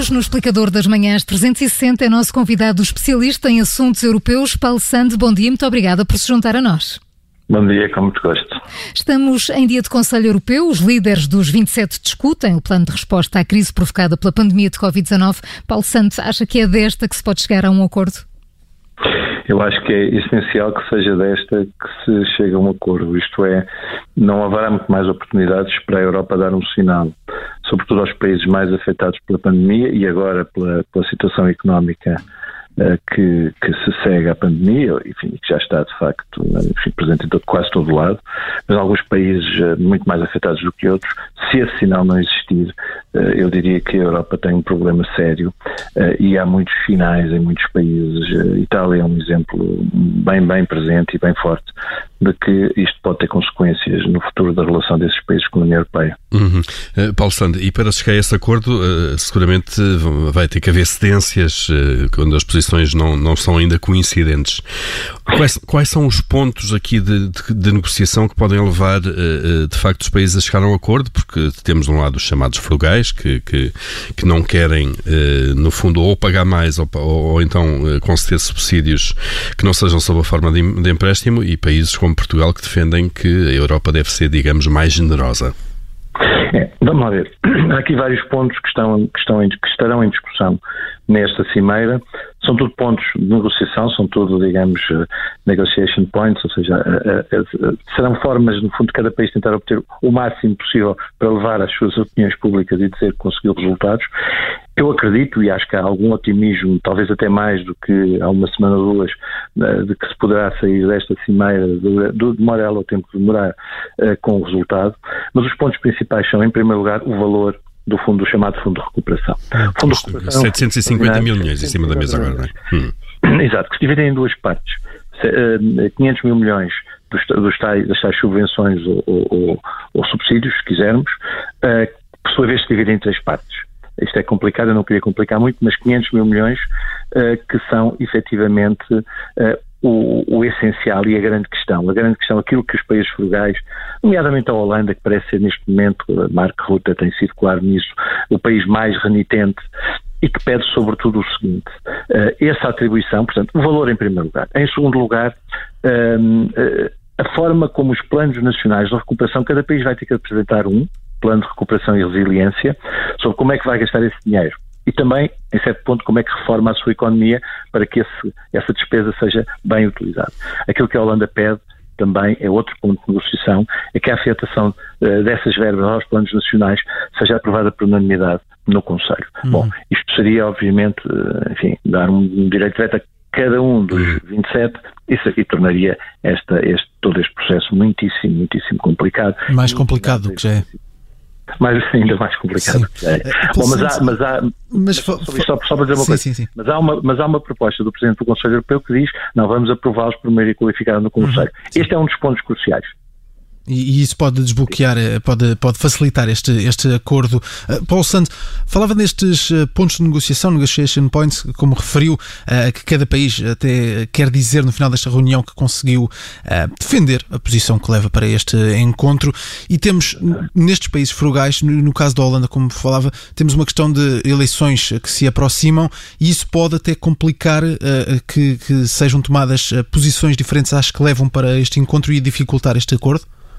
Hoje, no Explicador das Manhãs 360, é nosso convidado especialista em assuntos europeus, Paulo Sande. Bom dia, muito obrigada por se juntar a nós. Bom dia, com muito gosto. Estamos em dia de Conselho Europeu. Os líderes dos 27 discutem o plano de resposta à crise provocada pela pandemia de Covid-19. Paulo Sande, acha que é desta que se pode chegar a um acordo? Eu acho que é essencial que seja desta que se chegue a um acordo. Isto é, não haverá muito mais oportunidades para a Europa dar um sinal, sobretudo aos países mais afetados pela pandemia e agora pela situação económica que se segue à pandemia, enfim, que já está de facto presente em quase todo o lado, mas alguns países muito mais afetados do que outros. Se esse sinal não existir, eu diria que a Europa tem um problema sério e há muitos sinais em muitos países. Itália é um exemplo bem presente e bem forte de que isto pode ter consequências no futuro da relação desses países com a União Europeia. Paulo Sande, e para chegar a esse acordo, seguramente vai ter que haver cedências quando as posições não são ainda coincidentes. Quais são os pontos aqui de negociação que podem levar, de facto, os países a chegar a um acordo? Porque temos de um lado os chamados frugais, que não querem, no fundo, ou pagar mais ou então conceder subsídios que não sejam sob a forma de empréstimo, e países como Portugal que defendem que a Europa deve ser, digamos, mais generosa. Vamos lá ver. Há aqui vários pontos que estarão em discussão nesta cimeira. São tudo pontos de negociação, são tudo, digamos, negotiation points, ou seja, serão formas, no fundo, de cada país tentar obter o máximo possível para levar as suas opiniões públicas e dizer que conseguiu resultados. Eu acredito, e acho que há algum otimismo, talvez até mais do que há uma semana ou duas, de que se poderá sair desta cimeira, demora ela o tempo que demorar, com o resultado. Mas os pontos principais são, em primeiro lugar, o valor do chamado Fundo de Recuperação. Fundo de Recuperação 750 mil milhões em cima da mesa agora, não é? Exato, que se dividem em duas partes. 500 mil milhões das tais subvenções ou subsídios, se quisermos, por sua vez se dividem em três partes. Isto é complicado, eu não queria complicar muito, mas 500 mil milhões que são efetivamente o essencial e a grande questão. A grande questão, aquilo que os países frugais, nomeadamente a Holanda, que parece ser neste momento, Mark Rutte tem sido claro nisso, o país mais renitente e que pede sobretudo o seguinte, essa atribuição, portanto, o valor em primeiro lugar. Em segundo lugar, a forma como os planos nacionais de recuperação, cada país vai ter que apresentar um plano de recuperação e resiliência, sobre como é que vai gastar esse dinheiro. E também, em certo ponto, como é que reforma a sua economia para que essa despesa seja bem utilizada. Aquilo que a Holanda pede também é outro ponto de negociação, é que a afetação dessas verbas aos planos nacionais seja aprovada por unanimidade no Conselho. Bom, isto seria, obviamente, enfim, dar um direito de veto a cada um dos 27, isso aqui tornaria todo este processo muitíssimo complicado. Mais complicado do que já é. Ainda mais complicado. Bom, só para dizer uma coisa. Sim. Mas há uma proposta do Presidente do Conselho Europeu que diz: não, vamos aprová-los por maioria qualificada no Conselho. Este é um dos pontos cruciais. E isso pode desbloquear, pode facilitar este acordo. Paulo Sande, falava nestes pontos de negociação, negotiation points, como referiu, que cada país até quer dizer no final desta reunião que conseguiu defender a posição que leva para este encontro. E temos, nestes países frugais, no caso da Holanda, como falava, temos uma questão de eleições que se aproximam e isso pode até complicar que sejam tomadas posições diferentes às que levam para este encontro e dificultar este acordo?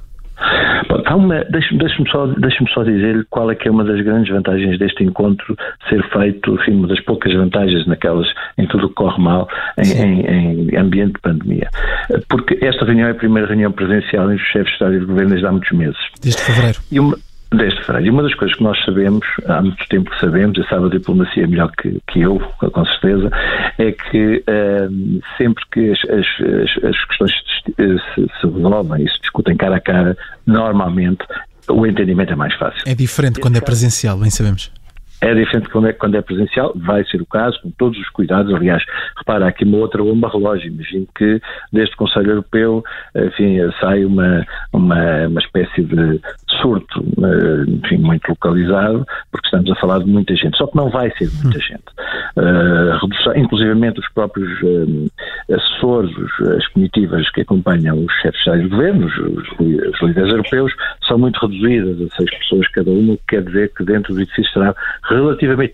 Deixe-me só dizer qual é que é uma das grandes vantagens deste encontro ser feito, enfim, uma das poucas vantagens em tudo o que corre mal em ambiente de pandemia. Porque esta reunião é a primeira reunião presencial entre os chefes de Estado e de Governo desde há muitos meses. Desde fevereiro. E uma das coisas que nós sabemos, há muito tempo que sabemos, e sabe a diplomacia melhor que eu, com certeza, é que sempre que as questões se resolvem e se discutem cara a cara, normalmente o entendimento é mais fácil. É diferente quando é presencial, bem sabemos. É diferente quando é presencial, vai ser o caso, com todos os cuidados. Aliás, repara, aqui uma outra bomba relógio. Imagino que deste Conselho Europeu, enfim, sai uma espécie de surto, enfim, muito localizado, porque estamos a falar de muita gente. Só que não vai ser muita gente. Inclusivamente os próprios assessores, as comitivas que acompanham os chefes de Estado de Governo, os líderes europeus, são muito reduzidas a 6 pessoas cada uma, o que quer dizer que dentro do edifício será relativamente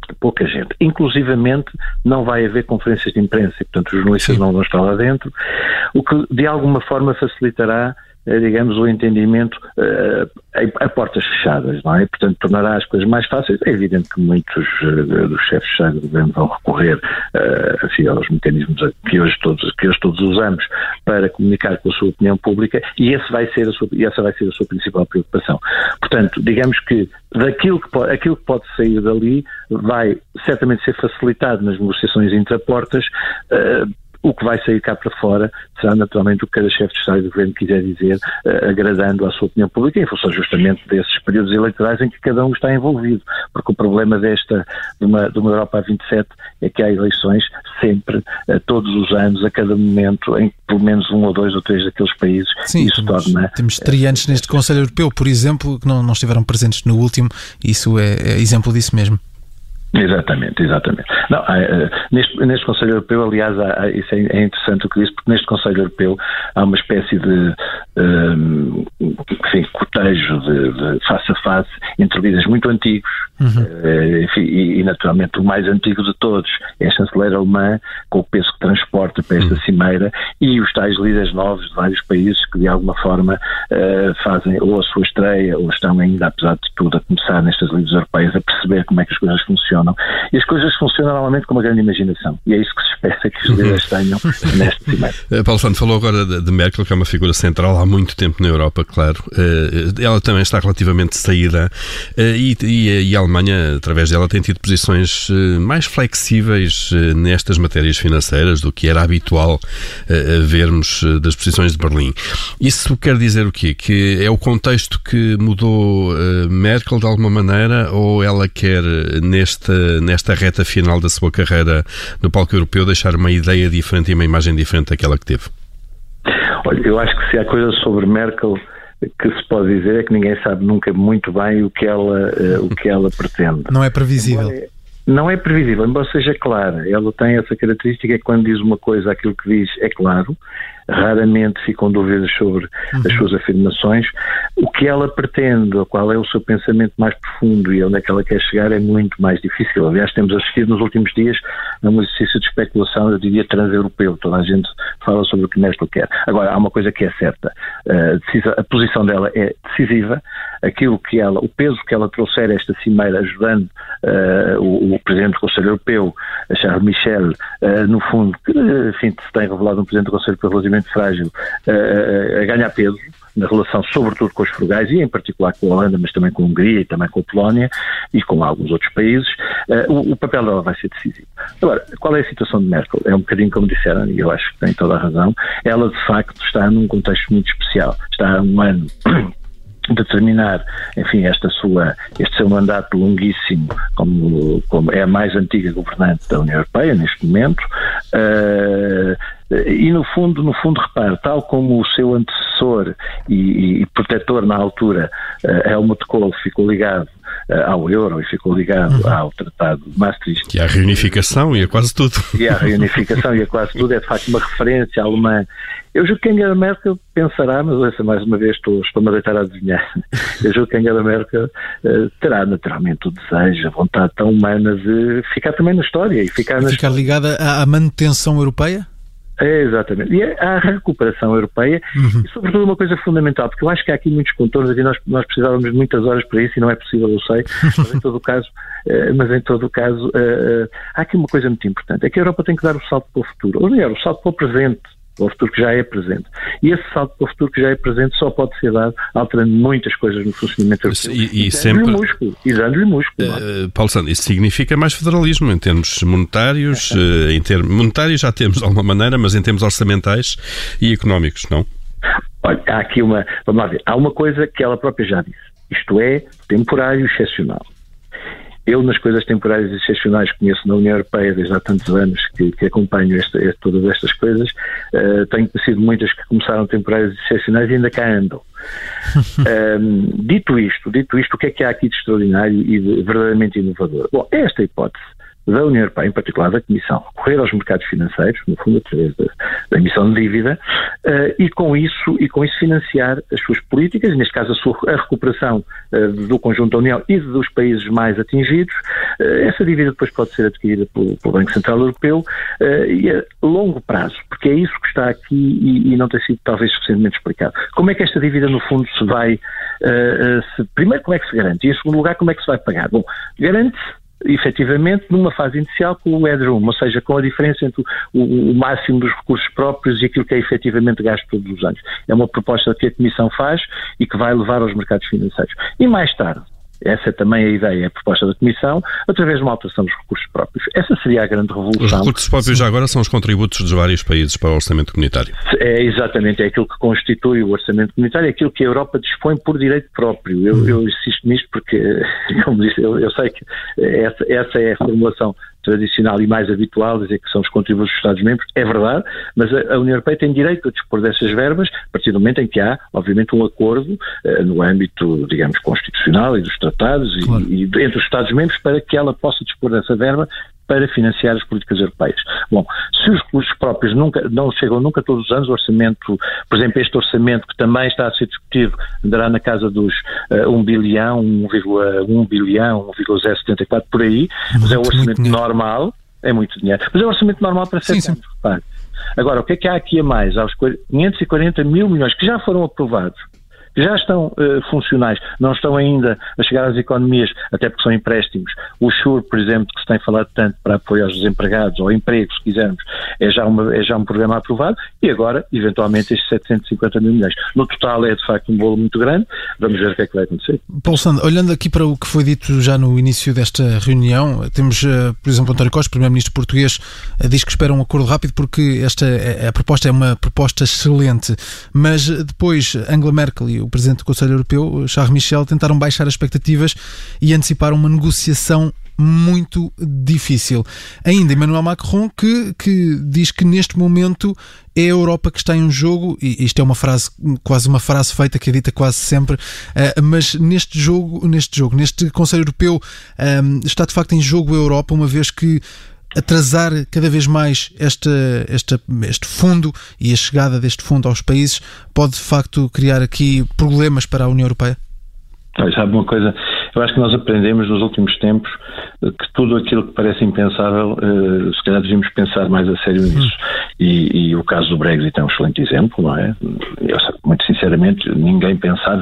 pouca gente. Inclusivamente não vai haver conferências de imprensa e, portanto, os jornalistas não vão estar lá dentro, o que de alguma forma facilitará, digamos, o entendendo a portas fechadas, não é? Portanto, tornará as coisas mais fáceis. É evidente que muitos dos chefes de Estado e de Governo vão recorrer aos mecanismos que hoje todos usamos para comunicar com a sua opinião pública, e essa vai ser a sua principal preocupação. Portanto, digamos que aquilo que pode sair dali vai certamente ser facilitado nas negociações intraportas. O que vai sair cá para fora será naturalmente o que cada chefe de Estado e de Governo quiser dizer, agradando à sua opinião pública, em função justamente desses períodos eleitorais em que cada um está envolvido. Porque o problema de uma Europa a 27 é que há eleições sempre, todos os anos, a cada momento, em pelo menos 1 ou 2 ou 3 daqueles países. Sim, temos triantes neste Conselho Europeu, por exemplo, que não estiveram presentes no último, isso é exemplo disso mesmo. Exatamente. Não, neste Conselho Europeu, aliás, isso é interessante o que disse, porque neste Conselho Europeu há uma espécie de cotejo de face a face entre líderes muito antigos, e naturalmente o mais antigo de todos é a chanceler alemã, com o peso que transporta para esta cimeira, e os tais líderes novos de vários países que de alguma forma fazem ou a sua estreia, ou estão ainda, apesar de tudo, a começar nestas líderes europeias a perceber como é que as coisas funcionam. E as coisas funcionam normalmente com uma grande imaginação. E é isso que se espera que os líderes tenham neste cimeiro. Paulo Santos falou agora de Merkel, que é uma figura central há muito tempo na Europa, claro. Ela também está relativamente saída e a Alemanha, através dela, tem tido posições mais flexíveis nestas matérias financeiras do que era habitual vermos das posições de Berlim. Isso quer dizer o quê? Que é o contexto que mudou Merkel de alguma maneira, ou ela quer nesta reta final da sua carreira no palco europeu deixar uma ideia diferente e uma imagem diferente daquela que teve? Olha, eu acho que se há coisa sobre Merkel que se pode dizer é que ninguém sabe nunca muito bem o que ela pretende. Não é previsível. Não é previsível, embora seja clara. Ela tem essa característica, é que quando diz uma coisa, aquilo que diz é claro. Raramente ficam dúvidas sobre as suas afirmações. O que ela pretende, ou qual é o seu pensamento mais profundo e onde é que ela quer chegar, é muito mais difícil. Aliás, temos assistido nos últimos dias a um exercício de especulação, eu diria, transeuropeu. Toda a gente fala sobre o que Merkel quer. Agora, há uma coisa que é certa. A posição dela é decisiva. O peso que ela trouxer a esta cimeira, ajudando o Presidente do Conselho Europeu, Charles Michel, no fundo, que, enfim, se tem revelado um Presidente do Conselho Europeu relativamente frágil, a ganhar peso na relação sobretudo com os frugais e em particular com a Holanda, mas também com a Hungria e também com a Polónia e com alguns outros países, o papel dela vai ser decisivo. Agora, qual é a situação de Merkel? É um bocadinho como disseram, e eu acho que tem toda a razão. Ela de facto está num contexto muito especial. Está há um ano de terminar, enfim, este seu mandato longuíssimo como é a mais antiga governante da União Europeia neste momento, e no fundo, repare, tal como o seu antecessor e protetor na altura, Helmut Kohl, ficou ligado ao euro e ficou ligado ao Tratado de Maastricht. E à reunificação e a quase tudo. É de facto uma referência alemã. Eu julgo que Angela Merkel pensará, mas mais uma vez estou-me a deitar a adivinhar, eu julgo que Angela Merkel terá naturalmente o desejo, a vontade tão humana de ficar também na história e ficar ligada à manutenção europeia? É, exatamente. E à recuperação europeia, e sobretudo uma coisa fundamental, porque eu acho que há aqui muitos contornos, e nós precisávamos de muitas horas para isso, e não é possível, eu sei, mas em todo o caso, há aqui uma coisa muito importante, é que a Europa tem que dar o salto para o futuro, ou melhor, o salto para o presente, o futuro que já é presente. E esse salto para o futuro que já é presente só pode ser dado alterando muitas coisas no funcionamento europeu. E dando-lhe músculo. Paulo Santos, isso significa mais federalismo em termos monetários, monetários já temos de alguma maneira, mas em termos orçamentais e económicos, não? Olha, vamos lá ver, há uma coisa que ela própria já disse, isto é temporário e excepcional. Eu, nas coisas temporárias e excepcionais que conheço na União Europeia desde há tantos anos que acompanho todas estas coisas, tenho conhecido muitas que começaram temporárias e excepcionais e ainda cá andam. Dito isto, o que é que há aqui de extraordinário e de verdadeiramente inovador? Bom, é esta hipótese da União Europeia, em particular da Comissão, recorrer aos mercados financeiros, no fundo através da emissão de dívida, e com isso financiar as suas políticas, neste caso a recuperação do conjunto da União e dos países mais atingidos. Essa dívida depois pode ser adquirida pelo Banco Central Europeu e a longo prazo, porque é isso que está aqui e não tem sido talvez suficientemente explicado. Como é que esta dívida no fundo se vai, primeiro como é que se garante e em segundo lugar como é que se vai pagar? Bom, garante-se efetivamente numa fase inicial com o headroom, ou seja, com a diferença entre o máximo dos recursos próprios e aquilo que é efetivamente gasto todos os anos. É uma proposta que a Comissão faz e que vai levar aos mercados financeiros. E mais tarde, essa é também a ideia, a proposta da Comissão, através de uma alteração dos recursos próprios. Essa seria a grande revolução. Os recursos próprios já agora são os contributos dos vários países para o orçamento comunitário. É exatamente, é aquilo que constitui o orçamento comunitário, é aquilo que a Europa dispõe por direito próprio. Eu insisto nisto porque, como disse, eu sei que essa é a formulação tradicional e mais habitual, dizer que são os contributos dos Estados-membros, é verdade, mas a União Europeia tem direito a dispor dessas verbas a partir do momento em que há, obviamente, um acordo no âmbito, digamos, constitucional e dos tratados claro. e entre os Estados-membros para que ela possa dispor dessa verba para financiar as políticas europeias. Bom, se os recursos próprios não chegam nunca todos os anos, o orçamento, por exemplo, este orçamento que também está a ser discutido, andará na casa dos 1 bilhão, 1,1 bilhão, 1,074 por aí, mas é um orçamento normal, é muito dinheiro, mas é um orçamento normal para 7 anos. Repare. Agora, o que é que há aqui a mais? Há os 540 mil milhões que já foram aprovados, já estão funcionais, não estão ainda a chegar às economias, até porque são empréstimos. O SURE, por exemplo, que se tem falado tanto para apoio aos desempregados, ou empregos, se quisermos, é já um programa aprovado, e agora, eventualmente, estes 750 mil milhões. No total é, de facto, um bolo muito grande. Vamos ver o que é que vai acontecer. Paulo Santos, olhando aqui para o que foi dito já no início desta reunião, temos, por exemplo, António Costa, primeiro-ministro português, diz que espera um acordo rápido porque a proposta é uma proposta excelente, mas depois Angela Merkel e o Presidente do Conselho Europeu, Charles Michel, tentaram baixar as expectativas e antecipar uma negociação muito difícil. Ainda Emmanuel Macron que diz que neste momento é a Europa que está em jogo, e isto é uma frase, quase uma frase feita que é dita quase sempre, mas neste Conselho Europeu está de facto em jogo a Europa, uma vez que atrasar cada vez mais este fundo e a chegada deste fundo aos países pode de facto criar aqui problemas para a União Europeia? Sabe uma coisa, eu acho que nós aprendemos nos últimos tempos que tudo aquilo que parece impensável, se calhar devíamos pensar mais a sério nisso. E o caso do Brexit é um excelente exemplo, não é? Eu, muito sinceramente, ninguém pensava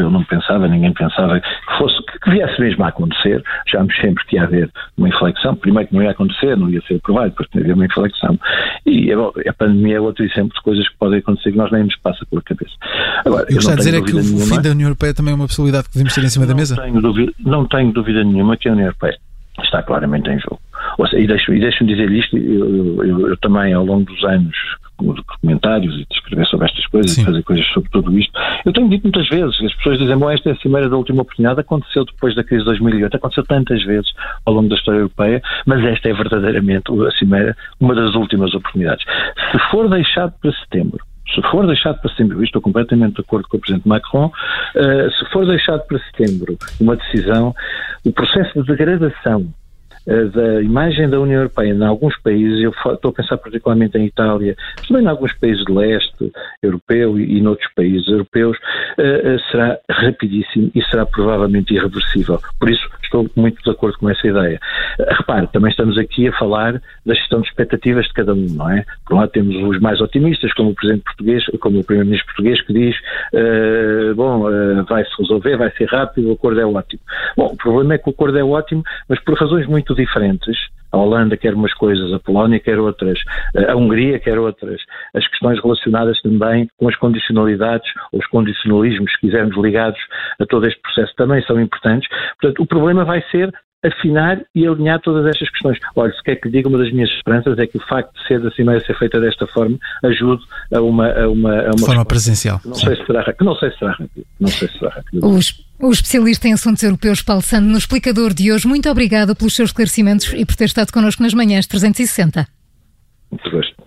que viesse mesmo a acontecer. Achámos sempre que ia haver uma inflexão. Primeiro que não ia acontecer, não ia ser aprovado, depois tinha haver uma inflexão. E a pandemia é outro exemplo de coisas que podem acontecer que nós nem nos passa pela cabeça. Agora, eu gostava de dizer que o fim da União Europeia também é uma possibilidade que devemos ter em cima da mesa? Não tenho dúvida nenhuma que a União Europeia está claramente em jogo. Ou seja, e deixe-me dizer isto, eu também ao longo dos anos de comentários e de escrever sobre estas coisas Sim. e fazer coisas sobre tudo isto, eu tenho dito muitas vezes, as pessoas dizem, bom, esta é a cimeira da última oportunidade, aconteceu depois da crise de 2008, aconteceu tantas vezes ao longo da história europeia, mas esta é verdadeiramente a cimeira, uma das últimas oportunidades. Se for deixado para setembro, eu estou completamente de acordo com o Presidente Macron, se for deixado para setembro uma decisão, o processo de degradação da imagem da União Europeia em alguns países, eu estou a pensar particularmente em Itália, mas também em alguns países de leste europeu e noutros países europeus, será rapidíssimo e será provavelmente irreversível. Por isso estou muito de acordo com essa ideia. Repare, também estamos aqui a falar da gestão de expectativas de cada um, não é? Por um lado temos os mais otimistas, como o Presidente português, como o Primeiro-Ministro português, que diz vai-se resolver, vai ser rápido, o acordo é ótimo. Bom, o problema é que o acordo é ótimo, mas por razões muito diferentes. A Holanda quer umas coisas, a Polónia quer outras, a Hungria quer outras. As questões relacionadas também com as condicionalidades ou os condicionalismos, se quisermos, ligados a todo este processo também são importantes. Portanto, o problema vai ser afinar e alinhar todas estas questões. Olha, se quer que lhe diga, uma das minhas esperanças é que o facto de ser da cimeira ser feita desta forma ajude a uma forma presencial. Não sei se será rápido. O especialista em assuntos europeus, Paulo Santos, no explicador de hoje, muito obrigada pelos seus esclarecimentos e por ter estado connosco nas manhãs 360. Muito gosto.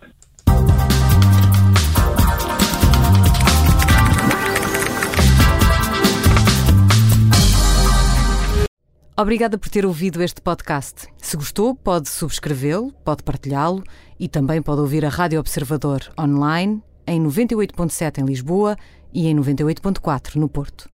Obrigada por ter ouvido este podcast. Se gostou, pode subscrevê-lo, pode partilhá-lo e também pode ouvir a Rádio Observador online em 98.7 em Lisboa e em 98.4 no Porto.